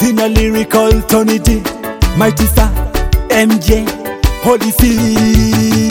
Senior lyrical Tony D, Mighty Star, MJ, Holy City.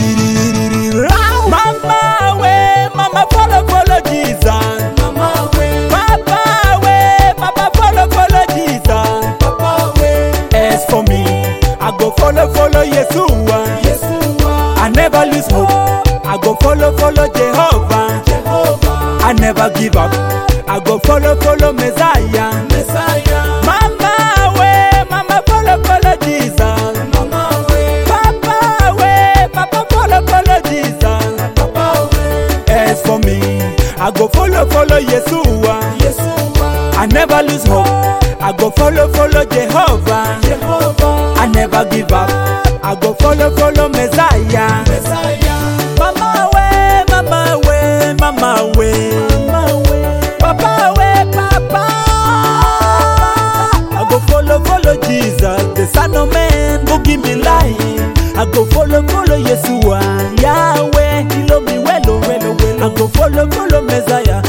Mama way, mama follow Jesus. Mama way, papa way, papa follow Jesus. Papa way. As for me, I go follow Yeshua. I never lose hope. I go follow Jehovah. I never give up. I go follow Messiah. Mama way, mama follow Jesus. Mama way, papa way, papa follow Jesus. Papa way. As for me, I go follow Yeshua. I never lose hope. I go follow Jehovah. I never give up. I go follow Messiah. Mama way, mama way, mama way. Papa way, papa. I go follow Jesus, the Son of Man, go give me life. I go follow Yeshua, Yahweh, He love me well. I go follow Messiah.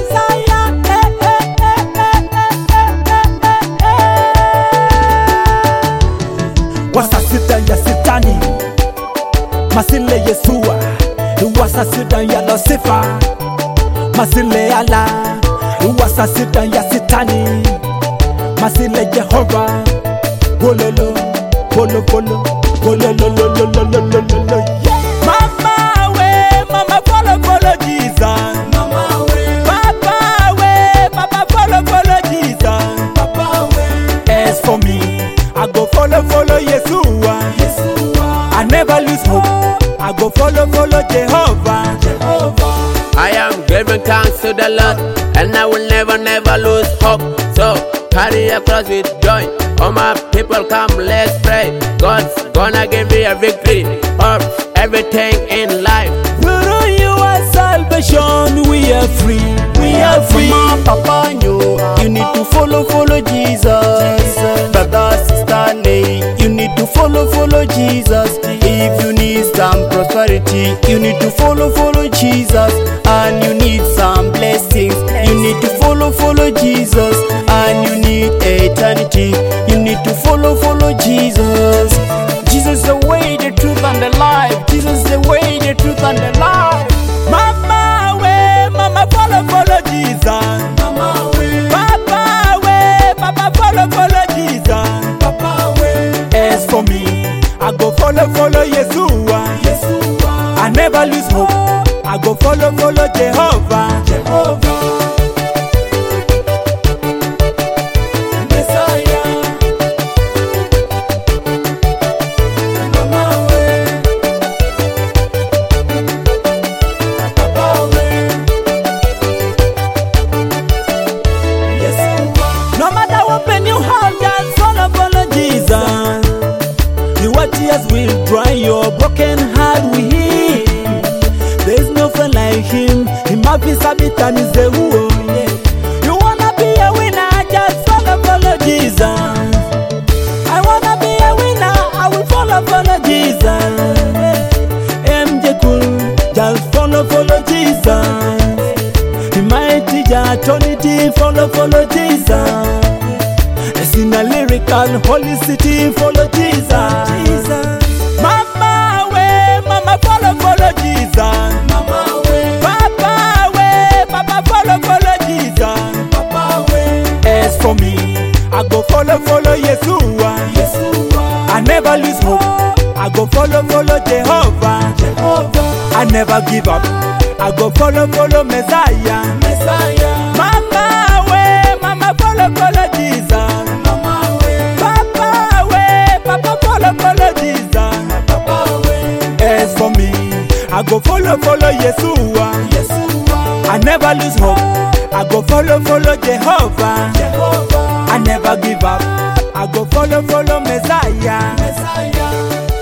Wasasita ya sitani, masile Yeshua. Wasasita ya Lucifer, masile Allah. Wasasita ya sitani, masile Jehovah. Bololo, bololo, bololo. Mama way, mama follow Jesus. Mama way, papa way, papa follow Jesus. Papa way. As for me, I go follow Yeshua. I never lose hope. I go follow Jehovah. I am giving thanks to the Lord, and I will never lose hope. So carry a cross with joy. All my people come, let's pray. God's gonna give me a victory of everything in life. Through your salvation, we are free. We are free. Mama, papa, you need to follow Jesus. Brother, sister, you need to follow Jesus. If you need some prosperity, you need to follow Jesus. And you need some blessings, you need to follow Jesus. And you need eternity, you need to follow Jesus. Jesus is the way, the truth, and the life. Jesus is the way, the truth, and the life. Mama way, mama follow Jesus. Mama way, papa way, papa follow Jesus. Papa way. As for me, I go follow Yeshua. I never lose hope. I go follow Jehovah. No matter what pain you have, just follow Jesus. Your tears will dry, your broken heart will heal. There's no friend like him. He might be Sabitan is the who. You wanna be a winner, just follow Jesus. I wanna be a winner, I will follow Jesus. MJ cool, just follow Jesus. The mighty Jah Tony D, follow Jesus. In a lyrical Holy City, follow Jesus. Mama way, mama follow Jesus. Mama way, papa way, papa follow Jesus. Papa way. As for me, I go follow Yeshua. I never lose hope. I go follow Jehovah. I never give up. I go follow Messiah. Mama way, mama follow Jesus. As for me, I go follow Yeshua. I never lose hope. I go follow Jehovah. I never give up. I go follow Messiah.